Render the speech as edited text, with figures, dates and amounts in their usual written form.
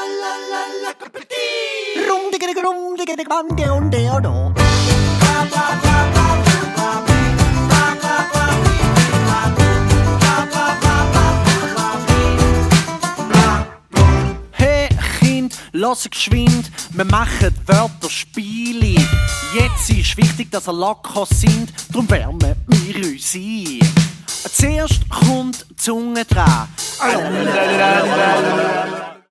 Hey Kind, lass geschwind, wir machen Wörterspiele. Jetzt ist wichtig, dass ihr locker sind, drum wärmen wir uns ein. Zuerst kommt die Zunge dran.